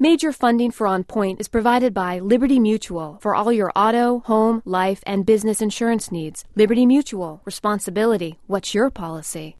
Major funding for On Point is provided by Liberty Mutual for all your auto, home, life, and business insurance needs. Liberty Mutual. Responsibility. What's your policy?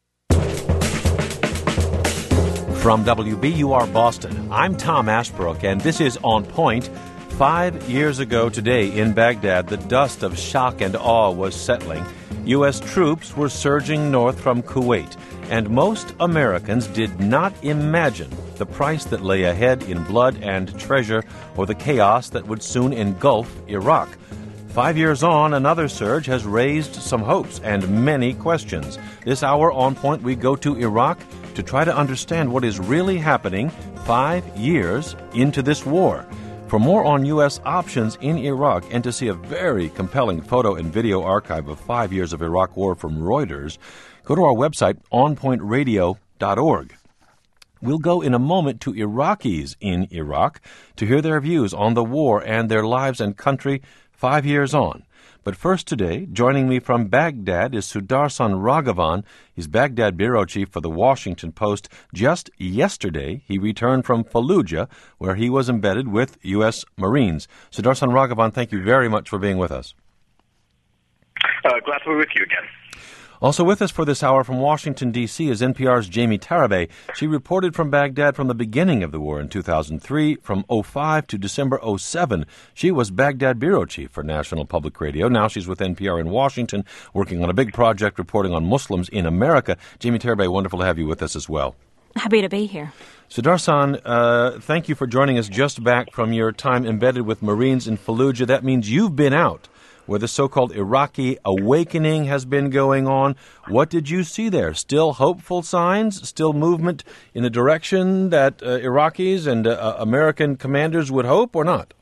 From WBUR Boston, I'm Tom Ashbrook, and this is On Point. 5 years ago today in Baghdad, the dust of shock and awe was settling. U.S. troops were surging north from Kuwait, and most Americans did not imagine the price that lay ahead in blood and treasure or the chaos that would soon engulf Iraq. 5 years on, another surge has raised some hopes and many questions. This hour On Point, we go to Iraq to try to understand what is really happening 5 years into this war. For more on U.S. options in Iraq and to see a very compelling photo and video archive of 5 years of Iraq war from Reuters, go to our website, onpointradio.org. We'll go in a moment to Iraqis in Iraq to hear their views on the war and their lives and country 5 years on. But first today, joining me from Baghdad is Sudarshan Raghavan. He's Baghdad bureau chief for the Washington Post. Just yesterday, he returned from Fallujah, where he was embedded with U.S. Marines. Sudarshan Raghavan, thank you very much for being with us. Glad to be with you again. Also with us for this hour from Washington, D.C. is NPR's Jamie Tarabay. She reported from Baghdad from the beginning of the war in 2003, from 2005 to December 2007. She was Baghdad bureau chief for National Public Radio. Now she's with NPR in Washington, working on a big project reporting on Muslims in America. Jamie Tarabay, wonderful to have you with us as well. Happy to be here. Sudarshan, thank you for joining us just back from your time embedded with Marines in Fallujah. That means you've been out where the so-called Iraqi awakening has been going on. What did you see there? Still hopeful signs? Still movement in the direction that Iraqis and American commanders would hope, or not?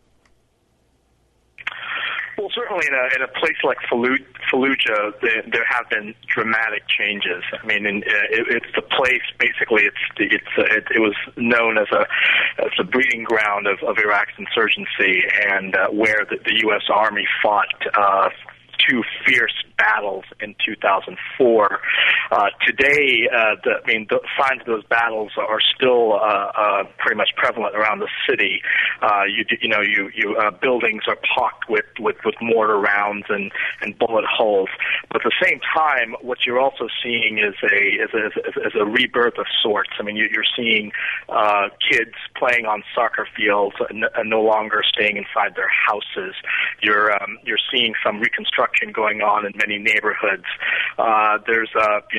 Well, certainly in a place like Fallujah, there have been dramatic changes. I mean, it's the place. Basically, it was known as a breeding ground of Iraq's insurgency, and where the U.S. Army fought two fierce battles in 2004. Today, the signs of those battles are still pretty much prevalent around the city. Buildings are pocked with mortar rounds and bullet holes. But at the same time, what you're also seeing is a rebirth of sorts. I mean, you're seeing kids playing on soccer fields and no longer staying inside their houses. You're seeing some reconstruction going on in many neighborhoods. There's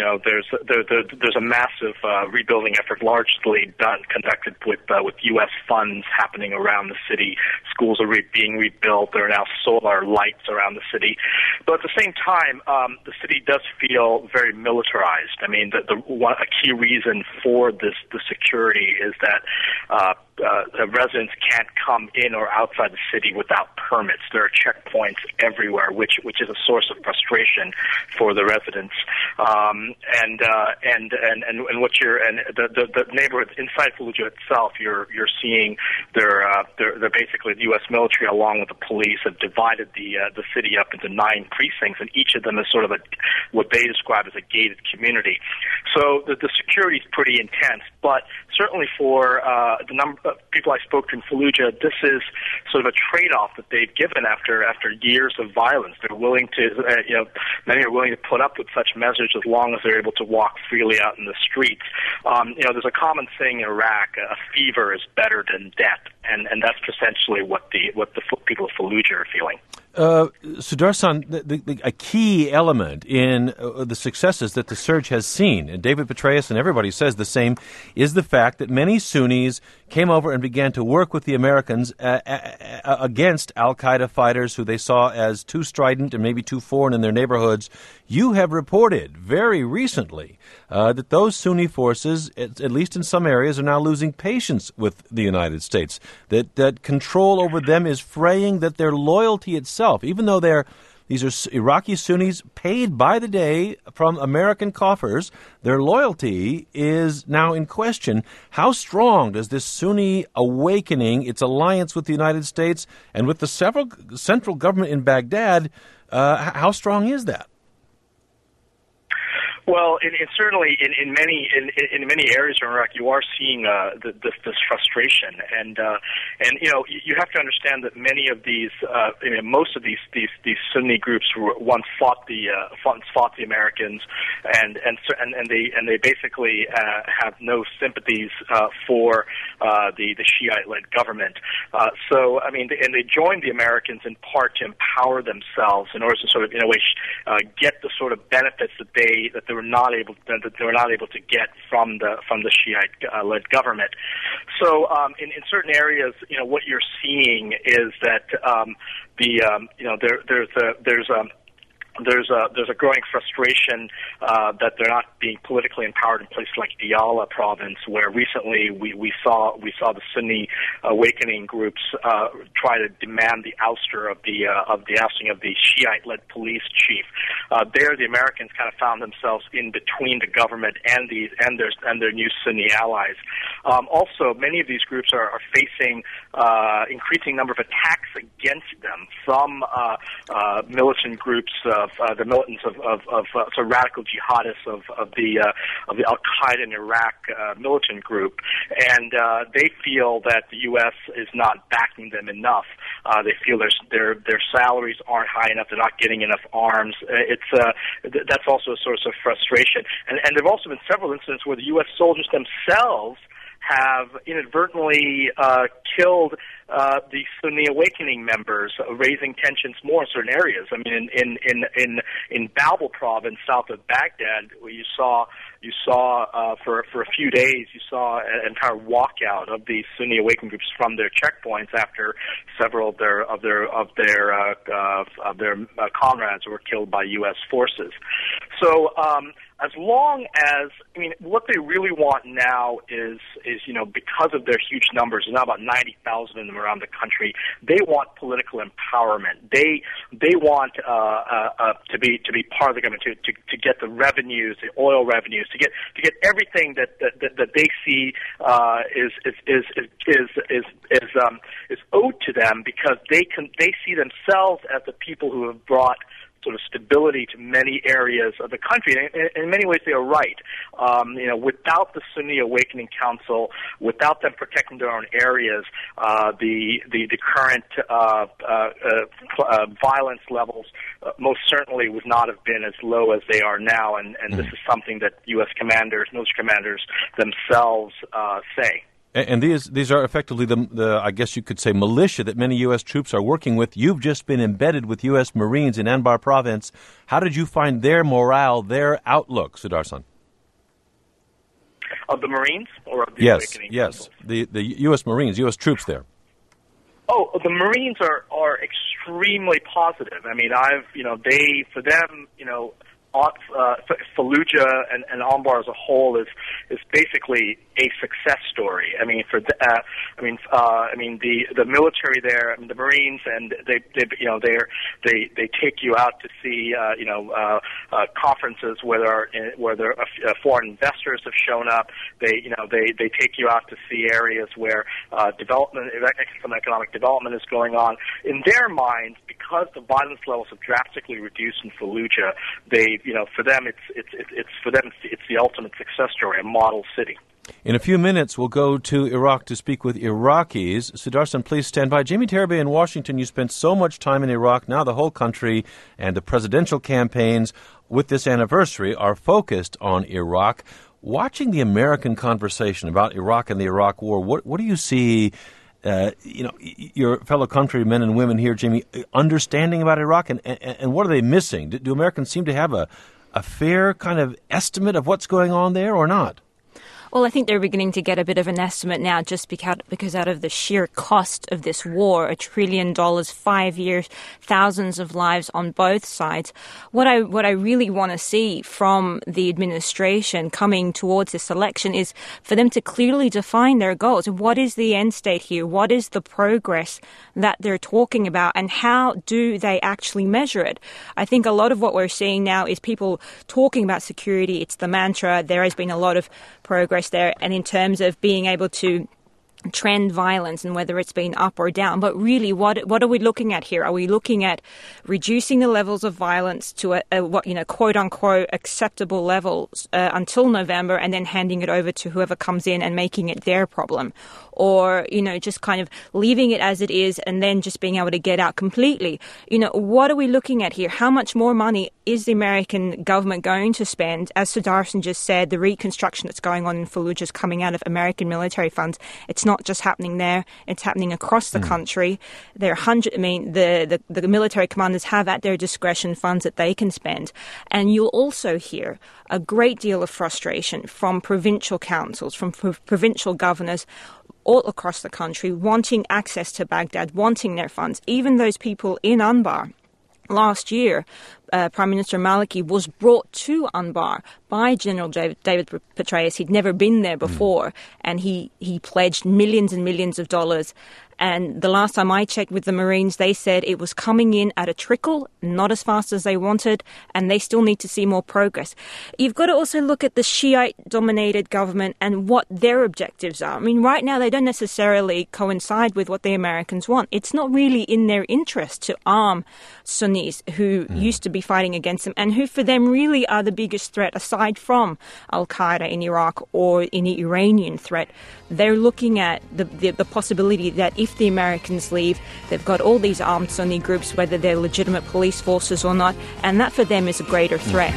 a massive rebuilding effort, largely conducted with U.S. funds happening around the city. Schools are being rebuilt. There are now solar lights around the city. But at the same time, the city does feel very militarized. I mean, a key reason for the security is that residents can't come in or outside the city without permits. There are checkpoints everywhere, which is a source of frustration for the residents. The neighborhoods inside Fallujah itself, you're seeing they're basically the U.S. military along with the police have divided the city up into 9 precincts, and each of them is sort of what they describe as a gated community. So the security is pretty intense, but certainly for the number of people I spoke to in Fallujah, this is sort of a trade-off that they've given after years of violence. They're willing to, many are willing to put up with such measures as long as they're able to walk freely out in the streets. There's a common saying in Iraq: a fever is better than death, and that's essentially what the people of Fallujah are feeling. Sudarshan, a key element in the successes that the surge has seen, and David Petraeus and everybody says the same, is the fact that many Sunnis came over and began to work with the Americans against al-Qaeda fighters who they saw as too strident and maybe too foreign in their neighborhoods. You have reported very recently that those Sunni forces, at least in some areas, are now losing patience with the United States, that control over them is fraying, that their loyalty itself, even though these are Iraqi Sunnis paid by the day from American coffers, their loyalty is now in question. How strong does this Sunni awakening, its alliance with the United States and with the central government in Baghdad, how strong is that? Well, certainly in many areas in Iraq, you are seeing this frustration, and you have to understand that many of these, most of these Sunni groups once fought the Americans, and they basically have no sympathies for the Shiite-led government. So they joined the Americans in part to empower themselves in order to sort of in a way get the sort of benefits that they were not able to get from the Shiite-led government. So in certain areas, what you're seeing is that there's a growing frustration that they're not being politically empowered in places like Diyala province, where recently we saw the Sunni awakening groups try to demand the ouster of the ousting of the Shiite-led police chief. There, the Americans kind of found themselves in between the government and their new Sunni allies. Also, many of these groups are facing increasing number of attacks against them from militant groups. The militants of radical jihadists of the Al Qaeda in Iraq militant group, and they feel that the U.S. is not backing them enough. They feel their salaries aren't high enough. They're not getting enough arms. That's also a source of frustration. And there have also been several incidents where the U.S. soldiers themselves have inadvertently killed the Sunni awakening members, raising tensions more in certain areas. I mean, in Babel province, south of Baghdad, where you saw for a few days, you saw an entire walkout of the Sunni awakening groups from their checkpoints after several of their comrades were killed by U.S. forces. So as long as, what they really want now is because of their huge numbers, there's now about 90,000 of them around the country, they want political empowerment. They want to be part of the government, to get the revenues, the oil revenues, to get everything that they see is owed to them, because they see themselves as the people who have brought sort of stability to many areas of the country. And in many ways, they are right. Without the Sunni Awakening Council, without them protecting their own areas, the current violence levels most certainly would not have been as low as they are now. And this is something that U.S. military commanders themselves say. And these are effectively the I guess you could say militia that many U.S. troops are working with. You've just been embedded with U.S. Marines in Anbar province. How did you find their morale, their outlook, Sudarshan? Of the Marines or of the awakening? Yes, the U.S. Marines, U.S. troops there. Oh, the Marines are extremely positive. For them, Fallujah and Anbar as a whole is basically a success story. The military there, the Marines, and they take you out to see conferences where foreign investors have shown up. They take you out to see areas where economic development is going on. In their minds, because the violence levels have drastically reduced in Fallujah, for them it's the ultimate success story, a model city. In a few minutes, we'll go to Iraq to speak with Iraqis. Sudarshan, please stand by. Jamie Terabay in Washington, you spent so much time in Iraq. Now the whole country and the presidential campaigns with this anniversary are focused on Iraq. Watching the American conversation about Iraq and the Iraq War, what do you see, your fellow countrymen and women here, Jamie, understanding about Iraq, and what are they missing? Do Americans seem to have a fair kind of estimate of what's going on there or not? Well, I think they're beginning to get a bit of an estimate now just because out of the sheer cost of this war, $1 trillion, 5 years, thousands of lives on both sides. What I really want to see from the administration coming towards this election is for them to clearly define their goals. What is the end state here? What is the progress that they're talking about, and how do they actually measure it? I think a lot of what we're seeing now is people talking about security. It's the mantra. There has been a lot of progress there, and in terms of being able to trend violence and whether it's been up or down. But really, what are we looking at here? Are we looking at reducing the levels of violence to a what, quote unquote acceptable levels until November, and then handing it over to whoever comes in and making it their problem? Or, just kind of leaving it as it is and then just being able to get out completely? What are we looking at here? How much more money is the American government going to spend? As Sudarshan just said, the reconstruction that's going on in Fallujah is coming out of American military funds. It's not just happening there, it's happening across the country. The military commanders have at their discretion funds that they can spend. And you'll also hear a great deal of frustration from provincial councils, from provincial governors all across the country, wanting access to Baghdad, wanting their funds. Even those people in Anbar. Last year, Prime Minister Maliki was brought to Anbar by General David Petraeus. He'd never been there before, and he pledged millions and millions of dollars. And the last time I checked with the Marines, they said it was coming in at a trickle, not as fast as they wanted, and they still need to see more progress. You've got to also look at the Shiite-dominated government and what their objectives are. I mean, right now they don't necessarily coincide with what the Americans want. It's not really in their interest to arm Sunnis who used to be fighting against them and who for them really are the biggest threat aside from Al-Qaeda in Iraq or any Iranian threat. They're looking at the possibility that if the Americans leave, they've got all these armed Sunni groups, whether they're legitimate police forces or not, and that for them is a greater threat.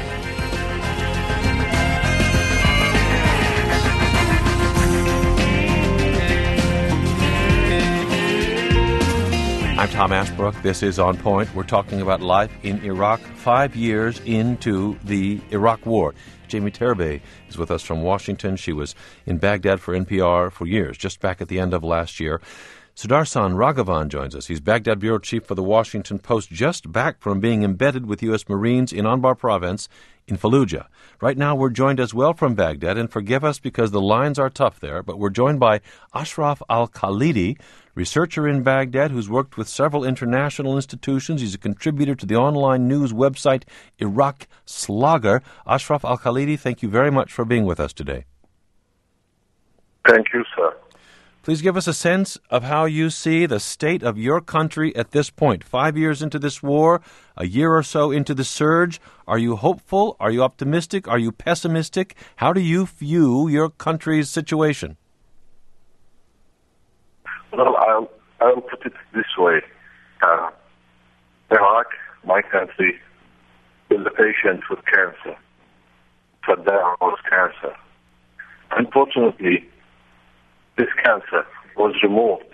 I'm Tom Ashbrook. This is On Point. We're talking about life in Iraq 5 years into the Iraq War. Jamie Terabay is with us from Washington. She was in Baghdad for NPR for years, just back at the end of last year. Sudarshan Raghavan joins us. He's Baghdad bureau chief for the Washington Post, just back from being embedded with U.S. Marines in Anbar province in Fallujah. Right now we're joined as well from Baghdad, and forgive us because the lines are tough there, but we're joined by Ashraf Al-Khalidi, researcher in Baghdad who's worked with several international institutions. He's a contributor to the online news website Iraq Slogger. Ashraf Al-Khalidi, thank you very much for being with us today. Thank you, sir. Please give us a sense of how you see the state of your country at this point. 5 years into this war, a year or so into the surge. Are you hopeful? Are you optimistic? Are you pessimistic? How do you view your country's situation? Well, I'll put it this way. Iraq, my country, is a patient with cancer. Saddam was cancer. Unfortunately, this cancer was removed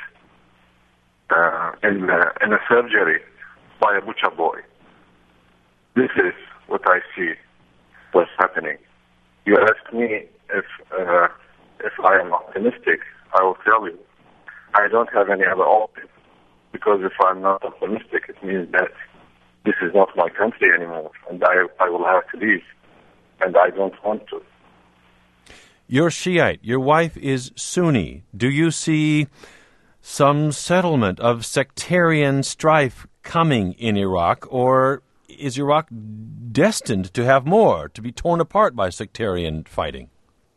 in a surgery by a butcher boy. This is what I see what's happening. You ask me if I am optimistic, I will tell you I don't have any other option, because if I'm not optimistic, it means that this is not my country anymore, and I will have to leave, and I don't want to. You're Shiite. Your wife is Sunni. Do you see some settlement of sectarian strife coming in Iraq, or is Iraq destined to have more, to be torn apart by sectarian fighting?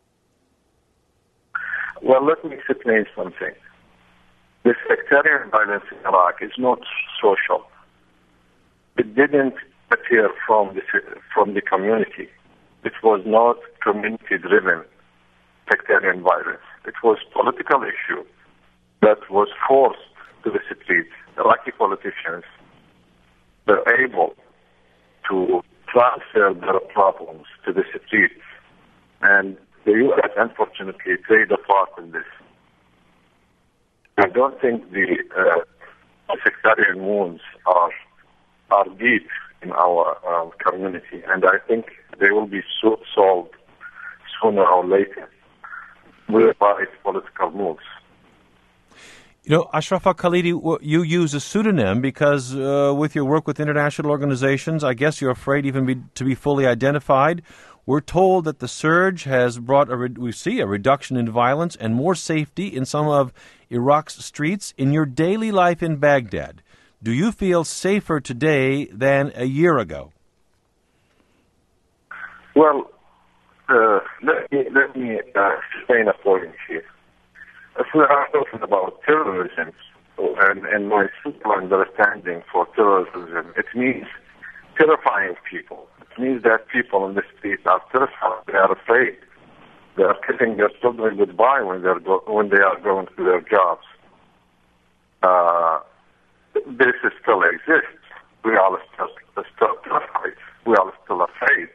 Well, let me explain something. The sectarian violence in Iraq is not social. It didn't appear from the community. It was not community-driven sectarian violence. It was political issue that was forced to the streets. Iraqi politicians were able to transfer their problems to the streets, and the U.S. unfortunately played a part in this. I don't think the sectarian wounds are deep in our community, and I think they will be solved sooner or later with political moves. You know, Ashraf Al-Khalidi, you use a pseudonym because with your work with international organizations, I guess you're afraid even to be fully identified. We're told that the surge has brought we see a reduction in violence and more safety in some of Iraq's streets. In your daily life in Baghdad, do you feel safer today than a year ago? Well, let me explain a point here. If we are talking about terrorism, and my simple understanding for terrorism, it means terrifying people. It means that people in the streets are terrified. They are afraid. They are kissing their children goodbye when they are going to their jobs. This still exists. We are still terrified. We are still afraid.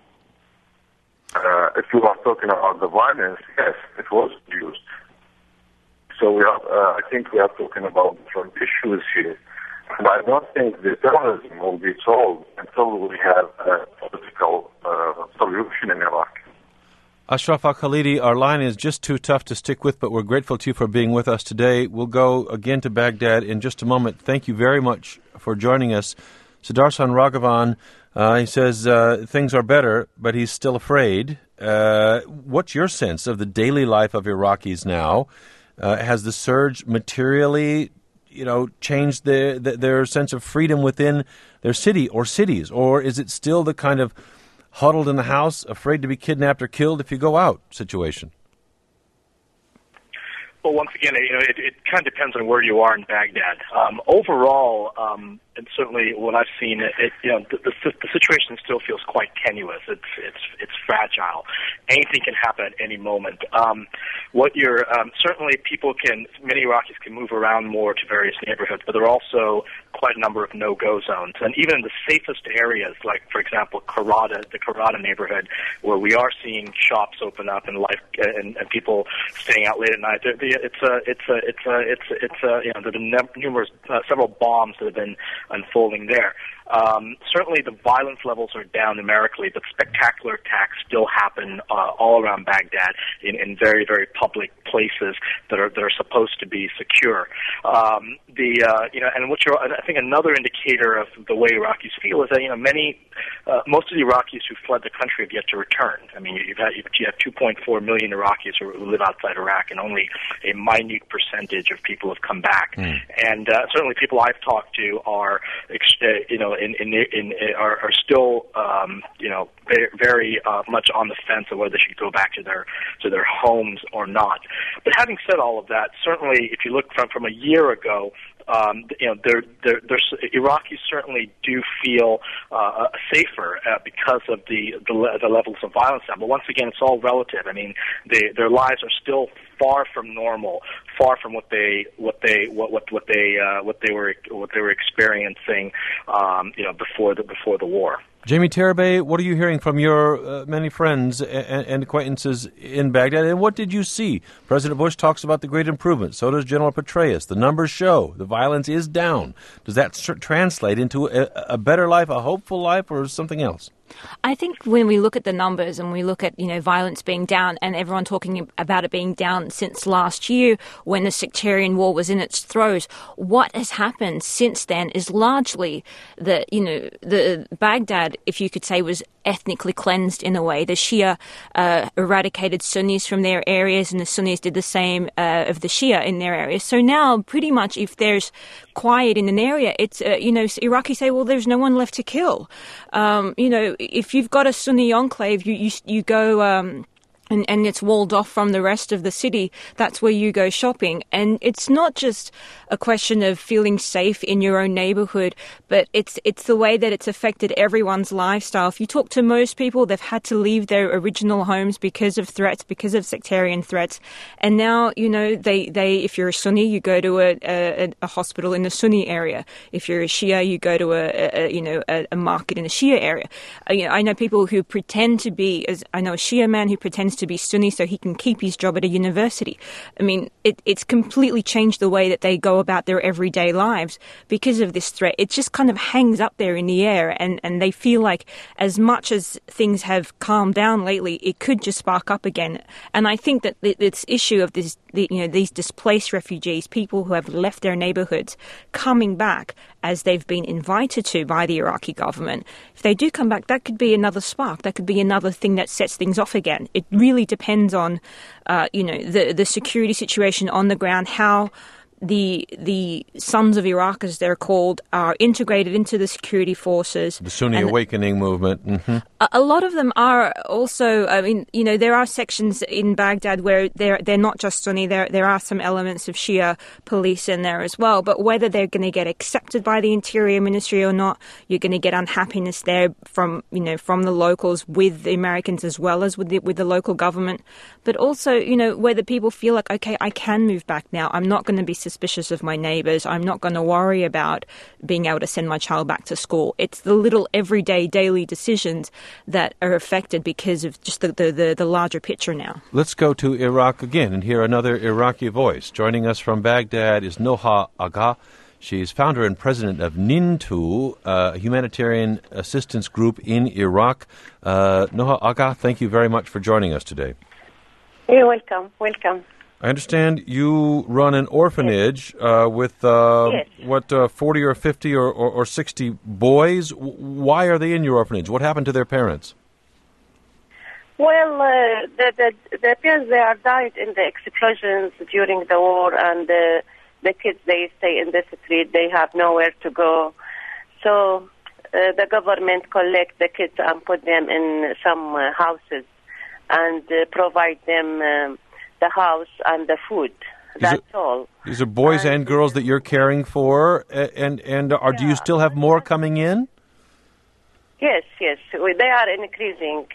If you are talking about the violence, yes, it was used. So I think we are talking about different issues here. And I don't think the terrorism will be solved until we have a political solution in Iraq. Ashraf Al-Khalidi, our line is just too tough to stick with, but we're grateful to you for being with us today. We'll go again to Baghdad in just a moment. Thank you very much for joining us. Sudarshan Raghavan, he says things are better, but he's still afraid. What's your sense of the daily life of Iraqis now? Has the surge materially, changed their sense of freedom within their city or cities? Or is it still the kind of huddled in the house, afraid to be kidnapped or killed if you go out situation? Well, once again, it kind of depends on where you are in Baghdad. Overall, and certainly what I've seen, the situation still feels quite tenuous. It's fragile. Anything can happen at any moment. Certainly many Iraqis can move around more to various neighborhoods, but there are also quite a number of no-go zones. And even in the safest areas, like, for example, the Karada neighborhood, where we are seeing shops open up and people staying out late at night, there have been several bombs that have been unfolding there. Certainly the violence levels are down numerically, but spectacular attacks still happen all around Baghdad in very, very public places that are supposed to be secure. I think another indicator of the way Iraqis feel is that most of the Iraqis who fled the country have yet to return. I mean, you have 2.4 million Iraqis who live outside Iraq, and only a minute percentage of people have come back. And certainly people I've talked to are are still very much on the fence of whether they should go back to their homes or not. But having said all of that, certainly if you look from a year ago, Iraqis certainly do feel safer because of the levels of violence now. But once again, it's all relative. I mean, their lives are still far from normal, far from what they were experiencing, before the war. Jamie Terabay, what are you hearing from your many friends and acquaintances in Baghdad, and what did you see? President Bush talks about the great improvement. So does General Petraeus. The numbers show the violence is down. Does that translate into a better life, a hopeful life, or something else? I think when we look at the numbers and we look at, violence being down, and everyone talking about it being down since last year when the sectarian war was in its throes, what has happened since then is largely that, the Baghdad, if you could say, was ethnically cleansed in a way. The Shia eradicated Sunnis from their areas, and the Sunnis did the same of the Shia in their areas. So now, pretty much, if there's quiet in an area, it's Iraqis say, well, there's no one left to kill. If you've got a Sunni enclave, you go. And it's walled off from the rest of the city. That's where you go shopping. And it's not just a question of feeling safe in your own neighborhood, but it's the way that it's affected everyone's lifestyle. If you talk to most people, they've had to leave their original homes because of threats, because of sectarian threats. And now, they if you're a Sunni, you go to a hospital in the Sunni area. If you're a Shia, you go to a market in the Shia area. I know people who pretend to be, I know a Shia man who pretends to be Sunni so he can keep his job at a university. I mean, it's completely changed the way that they go about their everyday lives because of this threat. It just kind of hangs up there in the air, and they feel like as much as things have calmed down lately, it could just spark up again. And I think that this issue of these displaced refugees, people who have left their neighborhoods, coming back as they've been invited to by the Iraqi government, if they do come back, that could be another spark. That could be another thing that sets things off again. It really depends on, the security situation on the ground, how the Sons of Iraq, as they're called, are integrated into the security forces. The Sunni Awakening movement. Mm-hmm. A lot of them are also, I mean, you know, there are sections in Baghdad where they're not just Sunni. There are some elements of Shia police in there as well. But whether they're going to get accepted by the Interior Ministry or not, you're going to get unhappiness there from the locals with the Americans as well as with the local government. But also, you know, whether people feel like, okay, I can move back now. I'm not going to be suspicious of my neighbours. I'm not going to worry about being able to send my child back to school. It's the little everyday, daily decisions that are affected because of just the larger picture now. Let's go to Iraq again and hear another Iraqi voice. Joining us from Baghdad is Noha Agha. She's founder and president of Nintu, a humanitarian assistance group in Iraq. Noha Agha, thank you very much for joining us today. You're welcome. Welcome. I understand you run an orphanage with, 40 or 50 or 60 boys. Why are they in your orphanage? What happened to their parents? Well, the parents, they are died in the explosions during the war, and the kids, they stay in the street. They have nowhere to go. So the government collect the kids and put them in some houses and provide them the house and the food. That's all. These are boys and girls that you're caring for, and do you still have more coming in? Yes. They are increasing.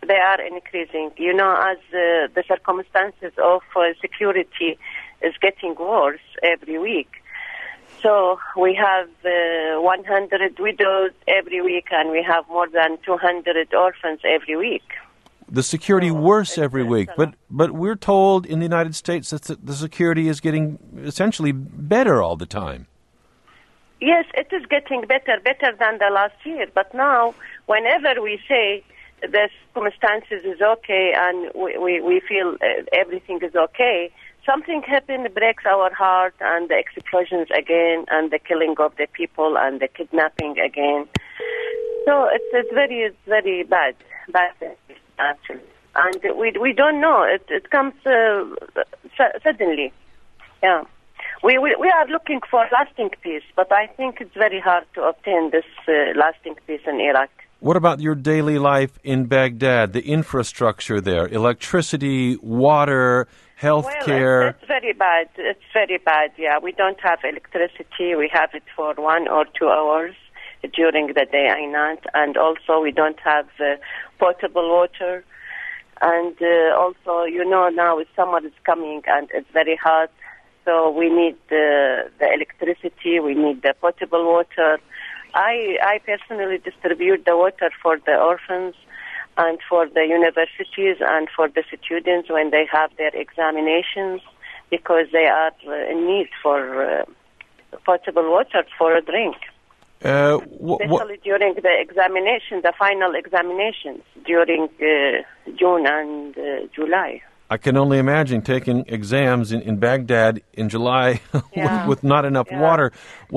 You know, as the circumstances of security is getting worse every week. So we have 100 widows every week, and we have more than 200 orphans every week. The security worse every week, but we're told in the United States that the security is getting essentially better all the time. Yes, it is getting better than the last year. But now, whenever we say the circumstances is okay and we feel everything is okay, something happened, breaks our heart, and the explosions again, and the killing of the people, and the kidnapping again. So it's very, very bad actually. And we don't know. It comes suddenly. Yeah. We are looking for lasting peace, but I think it's very hard to obtain this lasting peace in Iraq. What about your daily life in Baghdad, the infrastructure there, electricity, water, health care? It's very bad. It's very bad, yeah. We don't have electricity. We have it for 1 or 2 hours during the day and night. And also we don't have potable water. And also, you know, now summer is coming and it's very hot. So we need the electricity. We need the potable water. I personally distribute the water for the orphans and for the universities and for the students when they have their examinations, because they are in need for potable water for a drink. Especially during the examination, the final examinations during June and July. I can only imagine taking exams in Baghdad in July with not enough water.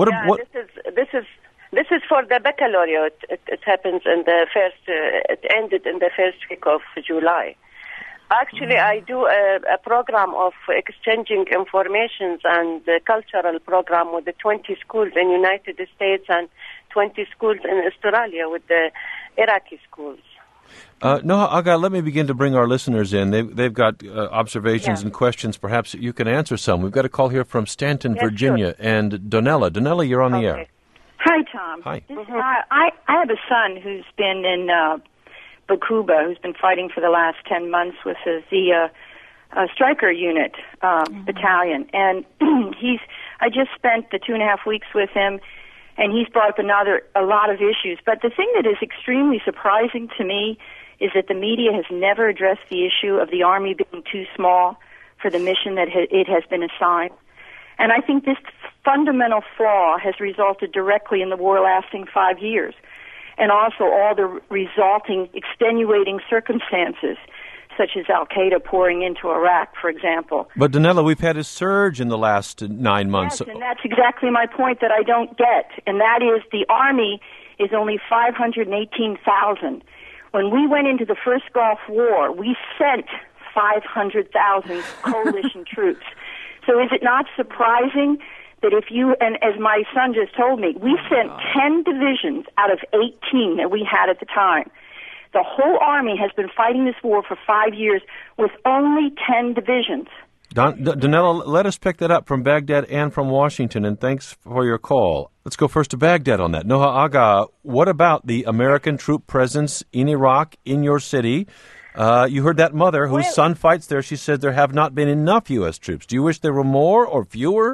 This is for the baccalaureate. It happens in the first. It ended in the first week of July. Actually, I do a program of exchanging informations and a cultural program with the 20 schools in United States and 20 schools in Australia with the Iraqi schools. Noha Agha, let me begin to bring our listeners in. They've got observations and questions. Perhaps you can answer some. We've got a call here from Stanton, Virginia, and Donella. Donella, you're on the air. Hi, Tom. Hi. I have a son who's been in Bakuba, who's been fighting for the last 10 months with the Stryker unit battalion. And I just spent the 2.5 weeks with him, and he's brought up a lot of issues. But the thing that is extremely surprising to me is that the media has never addressed the issue of the Army being too small for the mission that it has been assigned. And I think this fundamental flaw has resulted directly in the war lasting 5 years, and also all the resulting extenuating circumstances, such as Al-Qaeda pouring into Iraq, for example. But, Donella, we've had a surge in the last 9 months. Yes, and that's exactly my point that I don't get, and that is the Army is only 518,000. When we went into the first Gulf War, we sent 500,000 coalition troops. So is it not surprising that if you, and as my son just told me, we sent 10 divisions out of 18 that we had at the time. The whole Army has been fighting this war for 5 years with only 10 divisions. Donella, let us pick that up from Baghdad and from Washington, and thanks for your call. Let's go first to Baghdad on that. Noha Aga, what about the American troop presence in Iraq, in your city? You heard that mother whose son fights there. She said there have not been enough U.S. troops. Do you wish there were more or fewer?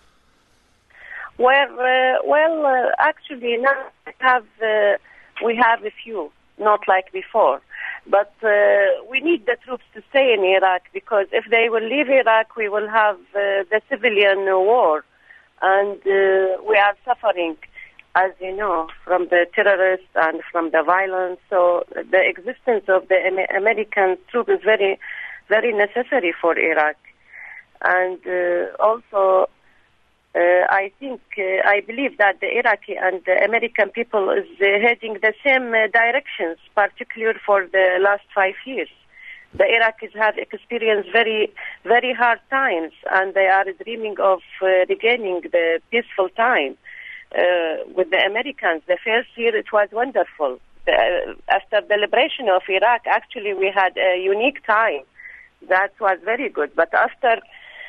Actually, now we have a few, not like before. But we need the troops to stay in Iraq, because if they will leave Iraq, we will have the civilian war. And we are suffering, as you know, from the terrorists and from the violence. So the existence of the American troops is very, very necessary for Iraq. And also, I believe that the Iraqi and the American people is heading the same directions, particularly for the last 5 years. The Iraqis have experienced very, very hard times, and they are dreaming of regaining the peaceful time with the Americans. The first year it was wonderful. After the liberation of Iraq, actually we had a unique time. That was very good. But after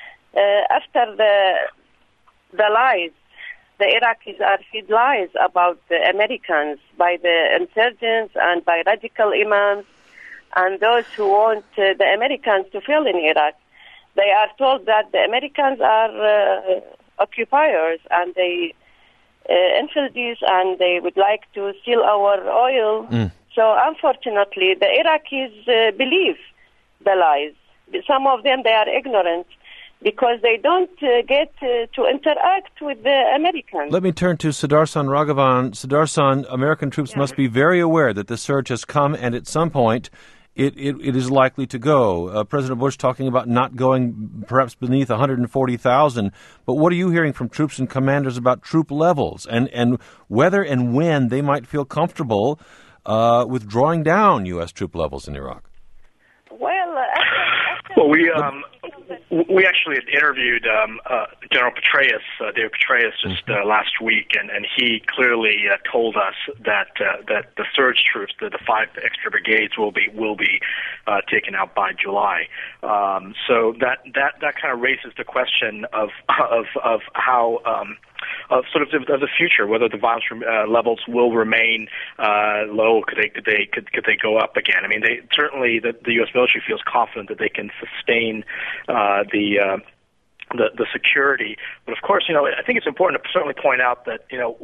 the lies, the Iraqis are fed lies about the Americans by the insurgents and by radical imams and those who want the Americans to fail in Iraq. They are told that the Americans are occupiers and they infidels and they would like to steal our oil. So unfortunately, the Iraqis believe the lies. Some of them, they are ignorant, because they don't get to interact with the Americans. Let me turn to Sudarshan Raghavan. Sudarshan, American troops must be very aware that the surge has come, and at some point it is likely to go. President Bush talking about not going perhaps beneath 140,000. But what are you hearing from troops and commanders about troop levels and whether and when they might feel comfortable with drawing down U.S. troop levels in Iraq? We actually had interviewed General Petraeus, David Petraeus, just last week, and he clearly told us that the surge troops, the 5 extra brigades, will be taken out by July. So that kind of raises the question of how. Of the future, whether the violence levels will remain low, could they go up again? I mean, certainly the U.S. military feels confident that they can sustain the security, but of course, I think it's important to certainly point out that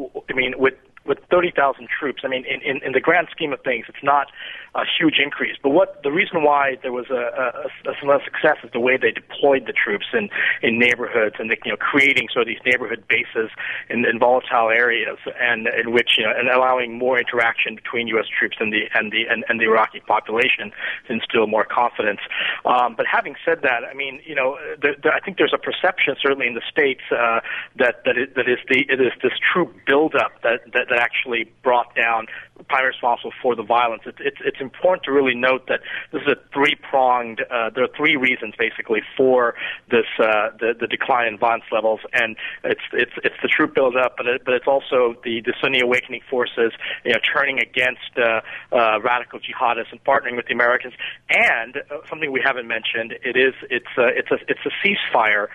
with 30,000 troops, I mean, in the grand scheme of things, it's not a huge increase. But the reason why there was a success is the way they deployed the troops in neighborhoods and creating sort of these neighborhood bases in volatile areas, and in which and allowing more interaction between U.S. troops and the Iraqi population to instill more confidence. But having said that, I mean, I think there's a perception certainly in the states that it is this troop buildup that actually brought down, primarily responsible for the violence. It's important to really note that this is a three-pronged. There are 3 reasons basically for this the decline in violence levels, and it's the troop buildup, but it's also the Sunni awakening forces turning against radical jihadists and partnering with the Americans, and something we haven't mentioned. It's a ceasefire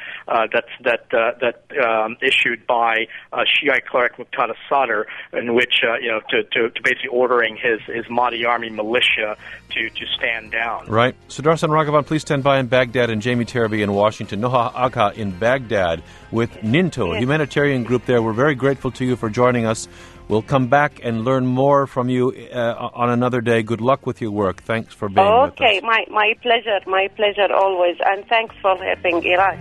that's issued by Shiite cleric Muqtada Sadr, in which to basically ordering his Mahdi army militia to stand down. Right. Sudarshan Raghavan, please stand by in Baghdad, and Jamie Terby in Washington. Noha Aga in Baghdad with Ninto, a humanitarian group there. We're very grateful to you for joining us. We'll come back and learn more from you on another day. Good luck with your work. Thanks for being with us. Okay, my pleasure always, and thanks for helping Iraq.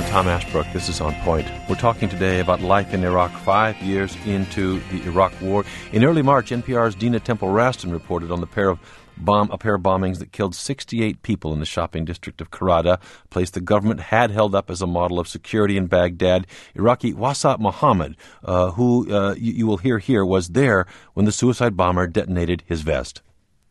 Tom Ashbrook. This is On Point. We're talking today about life in Iraq 5 years into the Iraq War. In early March, NPR's Dina Temple-Raston reported on a pair of bombings that killed 68 people in the shopping district of Karada, a place the government had held up as a model of security in Baghdad. Iraqi Wasat Mohammed, who you will hear here, was there when the suicide bomber detonated his vest.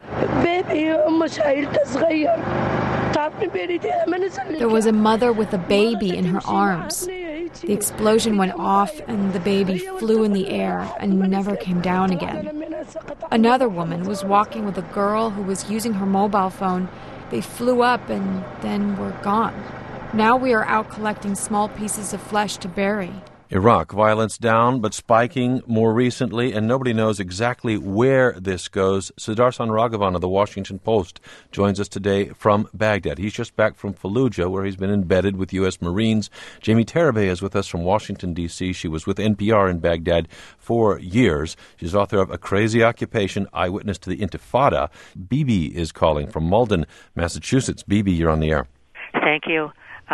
There was a mother with a baby in her arms. The explosion went off and the baby flew in the air and never came down again. Another woman was walking with a girl who was using her mobile phone. They flew up and then were gone. Now we are out collecting small pieces of flesh to bury. Iraq, violence down, but spiking more recently, and nobody knows exactly where this goes. Sudarshan Raghavan of the Washington Post joins us today from Baghdad. He's just back from Fallujah, where he's been embedded with U.S. Marines. Jamie Tarabay is with us from Washington, D.C. She was with NPR in Baghdad for years. She's author of A Crazy Occupation, Eyewitness to the Intifada. Bibi is calling from Malden, Massachusetts. Bibi, you're on the air. Thank you.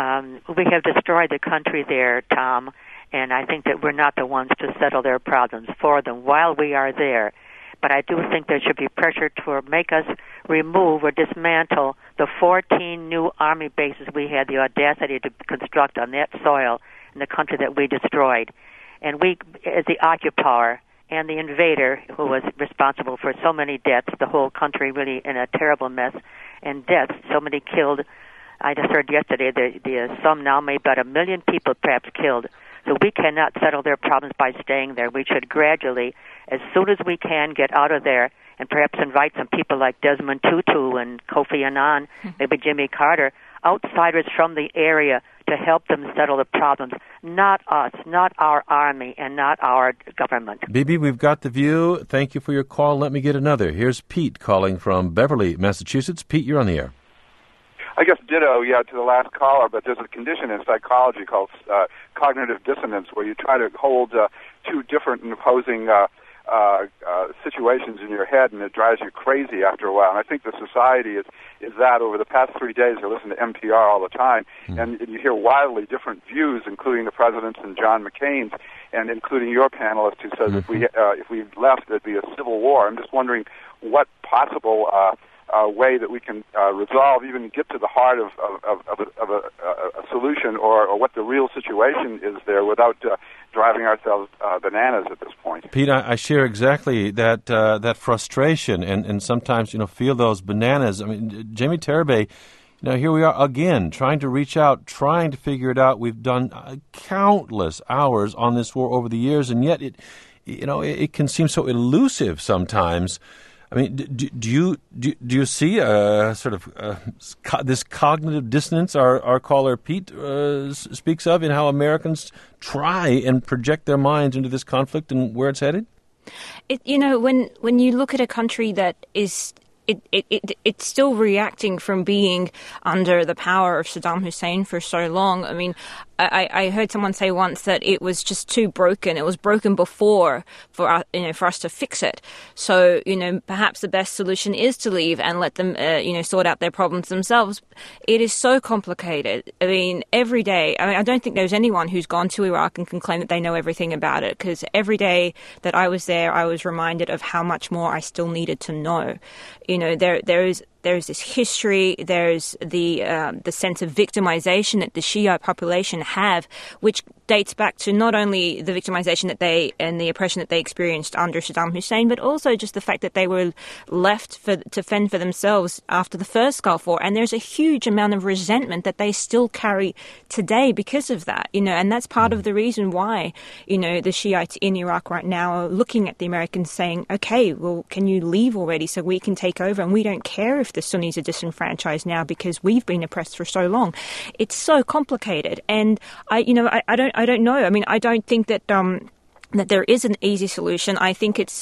We have destroyed the country there, Tom. And I think that we're not the ones to settle their problems for them while we are there. But I do think there should be pressure to make us remove or dismantle the 14 new Army bases we had the audacity to construct on that soil in the country that we destroyed. And we, as the occupier and the invader who was responsible for so many deaths, the whole country really in a terrible mess, and deaths, so many killed. I just heard yesterday that some now may be about 1 million people perhaps killed. So we cannot settle their problems by staying there. We should gradually, as soon as we can, get out of there and perhaps invite some people like Desmond Tutu and Kofi Annan, maybe Jimmy Carter, outsiders from the area to help them settle the problems. Not us, not our army, and not our government. Bibi, we've got the view. Thank you for your call. Let me get another. Here's Pete calling from Beverly, Massachusetts. Pete, you're on the air. I guess ditto, to the last caller, but there's a condition in psychology called cognitive dissonance where you try to hold two different and opposing situations in your head, and it drives you crazy after a while. And I think the society is that over the past 3 days, I listen to NPR all the time, and you hear wildly different views, including the president's and John McCain's, and including your panelist who says if we left, there'd be a civil war. I'm just wondering what possible way that we can resolve, even get to the heart of a solution or what the real situation is there without driving ourselves bananas at this point. Pete, I share exactly that frustration and sometimes, feel those bananas. I mean, Jamie Tarabay, here we are again, trying to reach out, trying to figure it out. We've done countless hours on this war over the years, and yet it can seem so elusive sometimes. I mean, do you see sort of this cognitive dissonance our caller Pete speaks of in how Americans try and project their minds into this conflict and where it's headed? When you look at a country that is it's still reacting from being under the power of Saddam Hussein for so long. I mean, I heard someone say once that it was just too broken. It was broken before for us to fix it. So, perhaps the best solution is to leave and let them, sort out their problems themselves. It is so complicated. I mean, every day, I don't think there's anyone who's gone to Iraq and can claim that they know everything about it, because every day that I was there, I was reminded of how much more I still needed to know. There's this history, there's the sense of victimization that the Shia population have, which dates back to not only the victimization that they and the oppression that they experienced under Saddam Hussein, but also just the fact that they were left to fend for themselves after the first Gulf War. And there's a huge amount of resentment that they still carry today because of that, and that's part of the reason why, the Shiites in Iraq right now are looking at the Americans saying, okay, well, can you leave already so we can take over? And we don't care if the Sunnis are disenfranchised now because we've been oppressed for so long. It's so complicated. And I don't know. I mean, I don't think that that there is an easy solution. I think it's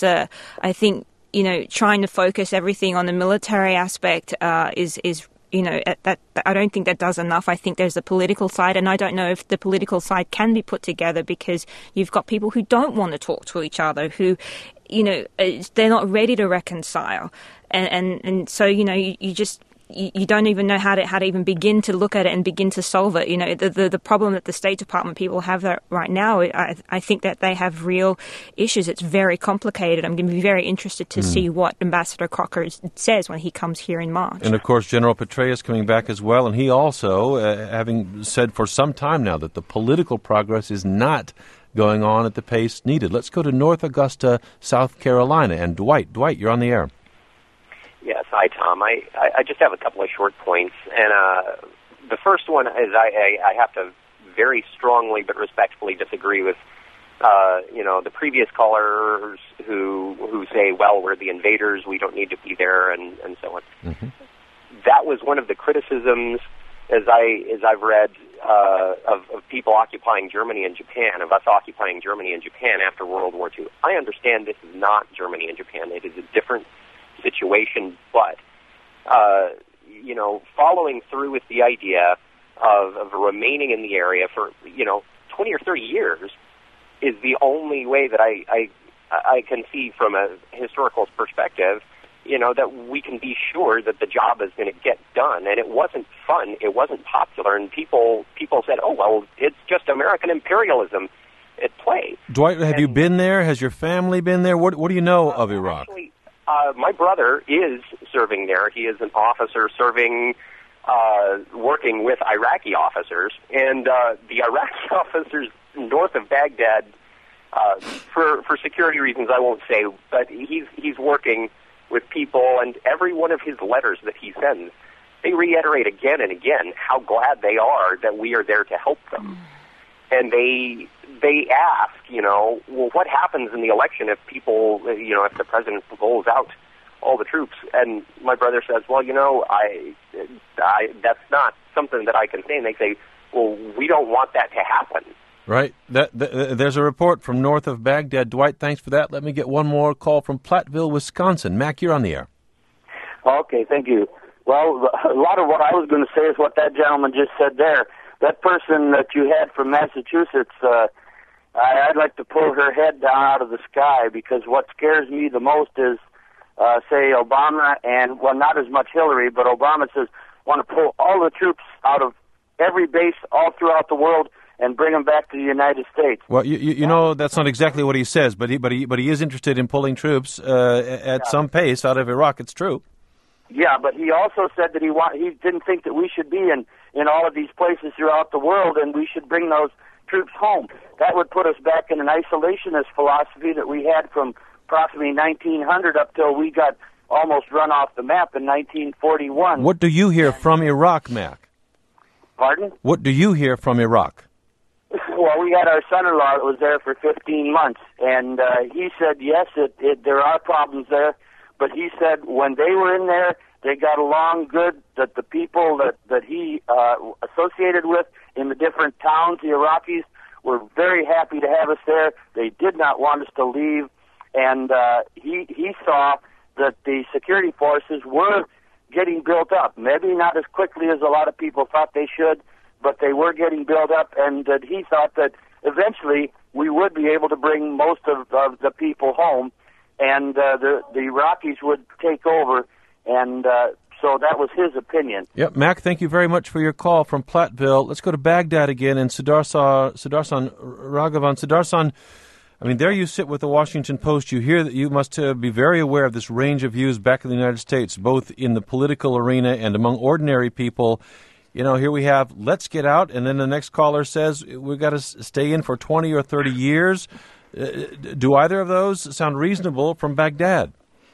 trying to focus everything on the military aspect is that I don't think that does enough. I think there's a political side, and I don't know if the political side can be put together because you've got people who don't want to talk to each other, who, they're not ready to reconcile. And so, you just you don't even know how to even begin to look at it and begin to solve it. You know, the problem that the State Department people have that right now, I think that they have real issues. It's very complicated. I'm going to be very interested to see what Ambassador Crocker says when he comes here in March. And, of course, General Petraeus coming back as well, and he also, having said for some time now that the political progress is not going on at the pace needed. Let's go to North Augusta, South Carolina. And Dwight, you're on the air. Yes, hi, Tom. I just have a couple of short points. And the first one is I have to very strongly but respectfully disagree with, the previous callers who say, well, we're the invaders, we don't need to be there, and so on. Mm-hmm. That was one of the criticisms, as I've read, of people occupying Germany and Japan, of us occupying Germany and Japan after World War II. I understand this is not Germany and Japan. It is a different situation, but following through with the idea of remaining in the area for 20 or 30 years is the only way that I can see from a historical perspective, that we can be sure that the job is going to get done. And it wasn't fun, it wasn't popular, and people said, oh well, it's just American imperialism at play. Dwight, have you been there? Has your family been there? What do you know of Iraq? Actually, my brother is serving there. He is an officer serving, working with Iraqi officers. And the Iraqi officers north of Baghdad, for security reasons I won't say, but he's working with people, and every one of his letters that he sends, they reiterate again and again how glad they are that we are there to help them. And they ask, well, what happens in the election if people, if the president pulls out all the troops? And my brother says, well, I that's not something that I can say. And they say, well, we don't want that to happen. Right. There's a report from north of Baghdad. Dwight, thanks for that. Let me get one more call from Platteville, Wisconsin. Mac, you're on the air. Okay, thank you. Well, a lot of what I was going to say is what that gentleman just said there. That person that you had from Massachusetts, I'd like to pull her head down out of the sky, because what scares me the most is, say, Obama and, well, not as much Hillary, but Obama says, want to pull all the troops out of every base all throughout the world and bring them back to the United States. Well, you know that's not exactly what he says, but he is interested in pulling troops at some pace out of Iraq. It's true. Yeah, but he also said that he didn't think that we should be in all of these places throughout the world, and we should bring those troops home. That would put us back in an isolationist philosophy that we had from approximately 1900 up till we got almost run off the map in 1941. What do you hear from Iraq, Mac? Pardon? What do you hear from Iraq? Well, we had our son-in-law that was there for 15 months, and he said, yes, there are problems there, but he said when they were in there, they got along good, that the people that he associated with in the different towns, the Iraqis, were very happy to have us there. They did not want us to leave, and he saw that the security forces were getting built up, maybe not as quickly as a lot of people thought they should, but they were getting built up, and that he thought that eventually we would be able to bring most of the people home, and the Iraqis would take over, and so that was his opinion. Yep, Mac, thank you very much for your call from Platteville. Let's go to Baghdad again, and Sudarsan Raghavan. Sudarsan, I mean, there you sit with the Washington Post. You hear that you must be very aware of this range of views back in the United States, both in the political arena and among ordinary people. Here we have, let's get out, and then the next caller says we've got to stay in for 20 or 30 years. Do either of those sound reasonable from Baghdad?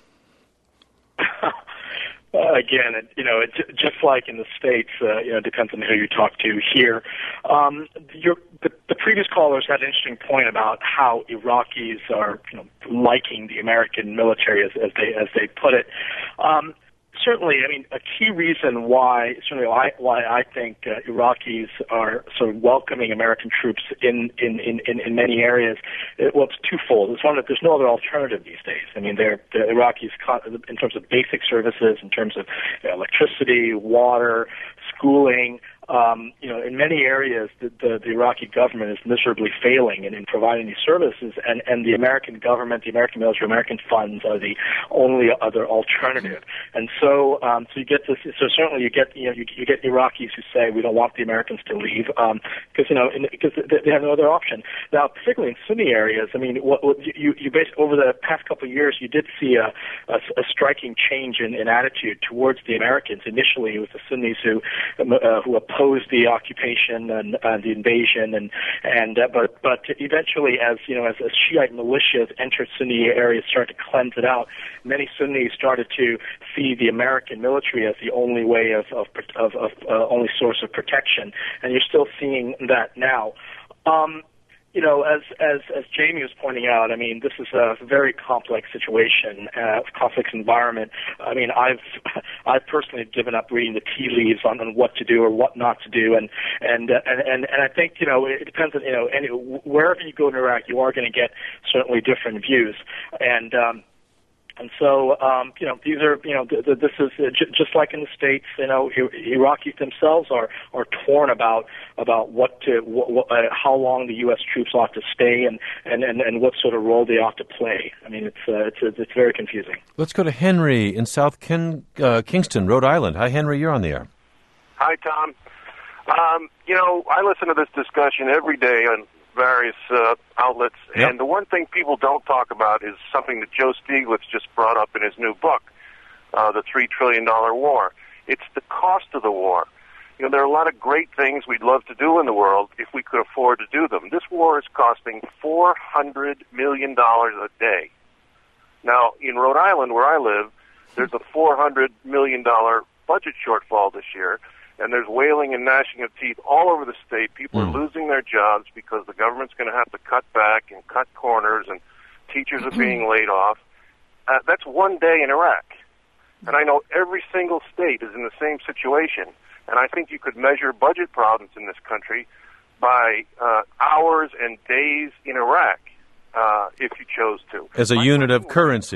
Again, just like in the States, it depends on who you talk to here. The previous callers had an interesting point about how Iraqis are, liking the American military, as they put it. Certainly, I mean, a key reason why I think Iraqis are sort of welcoming American troops in many areas, it's twofold. It's one that there's no other alternative these days. I mean, the Iraqis, in terms of basic services, in terms of electricity, water, schooling, in many areas, the Iraqi government is miserably failing in providing these services, and the American government, the American military, American funds are the only other alternative. And so you get this. So certainly you get Iraqis who say we don't want the Americans to leave because they have no other option. Now, particularly in Sunni areas, I mean, what you basically over the past couple of years, you did see a striking change in attitude towards the Americans. Initially, it was the Sunnis who opposed the occupation and the invasion, but eventually, as Shiite militias entered Sunni areas, started to cleanse it out, many Sunnis started to see the American military as the only way of only source of protection, and you're still seeing that now. As Jamie was pointing out, I mean, this is a very complex situation, complex environment. I mean, I've personally given up reading the tea leaves on what to do or what not to do, and I think it depends on wherever you go in Iraq, you are going to get certainly different views, and so, these are, this is just like in the States, Iraqis themselves are torn about how long the U.S. troops ought to stay and what sort of role they ought to play. I mean, it's very confusing. Let's go to Henry in South Kingston, Rhode Island. Hi, Henry, you're on the air. Hi, Tom. I listen to this discussion every day on various outlets, and the one thing people don't talk about is something that Joe Stiglitz just brought up in his new book, The $3 Trillion War. It's the cost of the war. There are a lot of great things we'd love to do in the world if we could afford to do them. This war is costing $400 million a day. Now, in Rhode Island, where I live, there's a $400 million budget shortfall this year, and there's wailing and gnashing of teeth all over the state. People are losing their jobs because the government's going to have to cut back and cut corners, and teachers are being laid off. That's one day in Iraq. And I know every single state is in the same situation. And I think you could measure budget problems in this country by hours and days in Iraq if you chose to. As a unit of currency.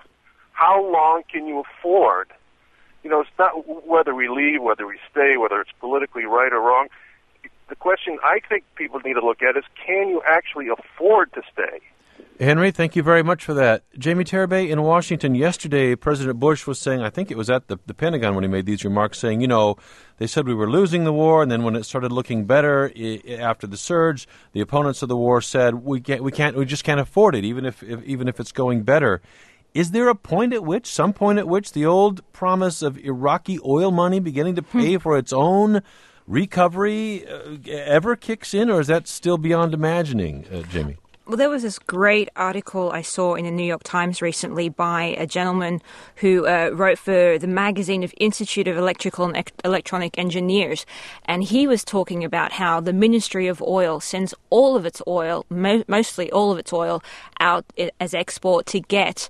How long can you afford? It's not whether we leave, whether we stay, whether it's politically right or wrong. The question I think people need to look at is, can you actually afford to stay? Henry, thank you very much for that. Jamie Terabay, in Washington yesterday, President Bush was saying, I think it was at the Pentagon when he made these remarks, saying, they said we were losing the war, and then when it started looking better after the surge, the opponents of the war said we just can't afford it, even if it's going better. Is there some point at which the old promise of Iraqi oil money beginning to pay for its own recovery ever kicks in, or is that still beyond imagining, Jamie? Well, there was this great article I saw in the New York Times recently by a gentleman who wrote for the magazine of Institute of Electrical and Electronic Engineers. And he was talking about how the Ministry of Oil sends all of its oil, mostly all of its oil, out as export to get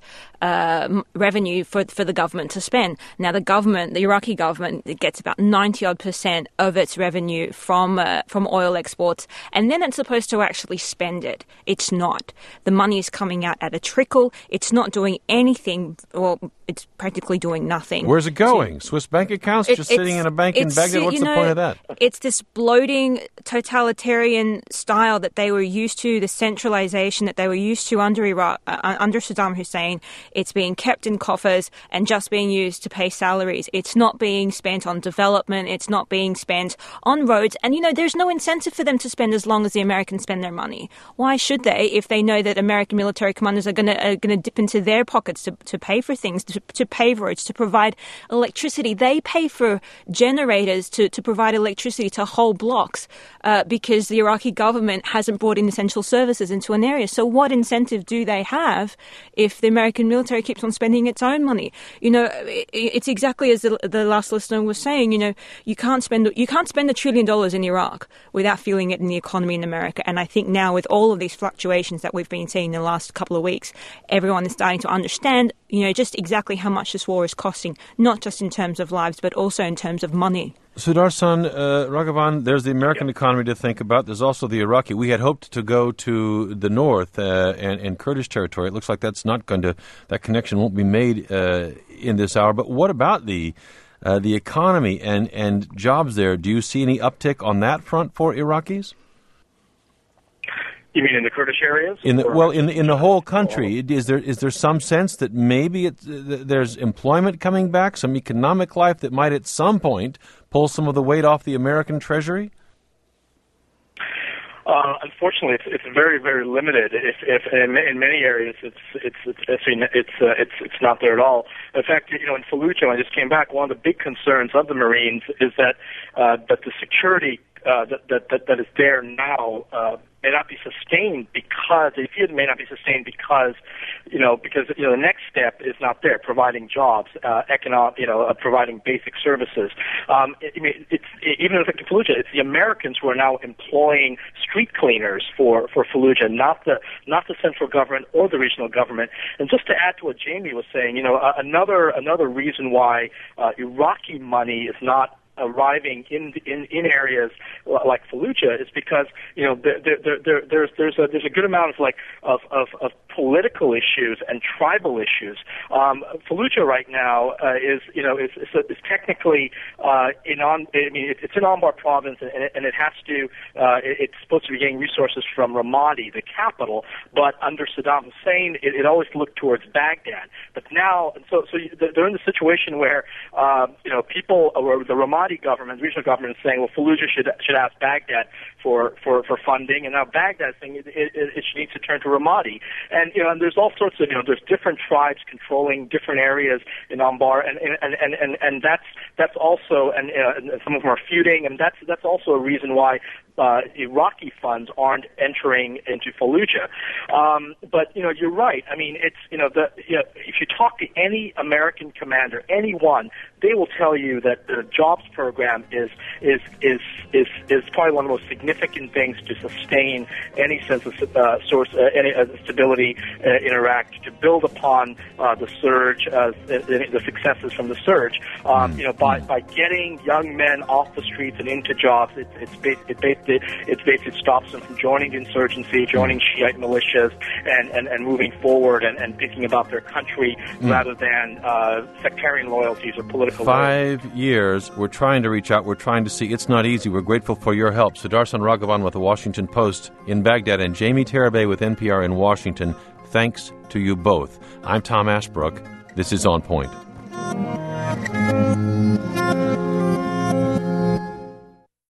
revenue for the government to spend. Now, the Iraqi government, it gets about 90% of its revenue from oil exports, and then it's supposed to actually spend it. It's not. The money is coming out at a trickle. It's not doing anything. Well, it's practically doing nothing. Where's it going? Swiss bank accounts just sitting in a bank in Baghdad? What's the point of that? It's this bloating totalitarian style that they were used to, the centralization that they were used to under Saddam Hussein. It's being kept in coffers and just being used to pay salaries. It's not being spent on development. It's not being spent on roads. And, there's no incentive for them to spend as long as the Americans spend their money. Why should they, if they know that American military commanders are going to dip into their pockets to pay for things, to pay roads, to provide electricity? They pay for generators to provide electricity to whole blocks because the Iraqi government hasn't brought in essential services into an area. So what incentive do they have if the American military keeps on spending its own money? It's exactly as the last listener was saying. You can't spend $1 trillion in Iraq without feeling it in the economy in America. And I think now, with all of these fluctuations that we've been seeing in the last couple of weeks, everyone is starting to understand, just exactly how much this war is costing, not just in terms of lives, but also in terms of money. Sudarshan Raghavan, there's the American economy to think about. There's also the Iraqi. We had hoped to go to the north and Kurdish territory. It looks like that connection won't be made in this hour. But what about the the economy and jobs there. Do you see any uptick on that front for Iraqis? You mean in the Kurdish areas? In the whole country, is there some sense that maybe there's employment coming back, some economic life that might at some point pull some of the weight off the American Treasury? Unfortunately, it's very, very limited. If in many areas it's not there at all. In fact, in Fallujah, when I just came back, one of the big concerns of the Marines is that the security that is there now may not be sustained because the next step is not there, providing jobs, providing basic services. Even in Fallujah, it's the Americans who are now employing street cleaners for Fallujah, not the central government or the regional government. And just to add to what Jamie was saying, another reason why Iraqi money is not arriving in areas like Fallujah is because there's a good amount of political issues and tribal issues. Fallujah right now is technically it's in Anbar province, and it has to it's supposed to be getting resources from Ramadi, the capital, but under Saddam Hussein it always looked towards Baghdad. But now they're in the situation where people, or the Ramadi government, regional government, is saying, well, Fallujah should ask Baghdad for funding, and now Baghdad is saying it needs to turn to Ramadi. And there's all sorts of there's different tribes controlling different areas in Anbar, and that's also and some of them are feuding, and that's also a reason why Iraqi funds aren't entering into Fallujah. But you're right. I mean, it's if you talk to any American commander, anyone, they will tell you that the jobs program is probably one of the most significant things to sustain any sense of stability in Iraq, to build upon the surge, the successes from the surge. By getting young men off the streets and into jobs, it basically stops them from joining the insurgency, joining Shiite militias, and moving forward and thinking about their country rather than sectarian loyalties or political 5 years. We're trying to reach out. We're trying to see. It's not easy. We're grateful for your help. Sudarshan Raghavan with the Washington Post in Baghdad and Jamie Terabay with NPR in Washington. Thanks to you both. I'm Tom Ashbrook. This is On Point.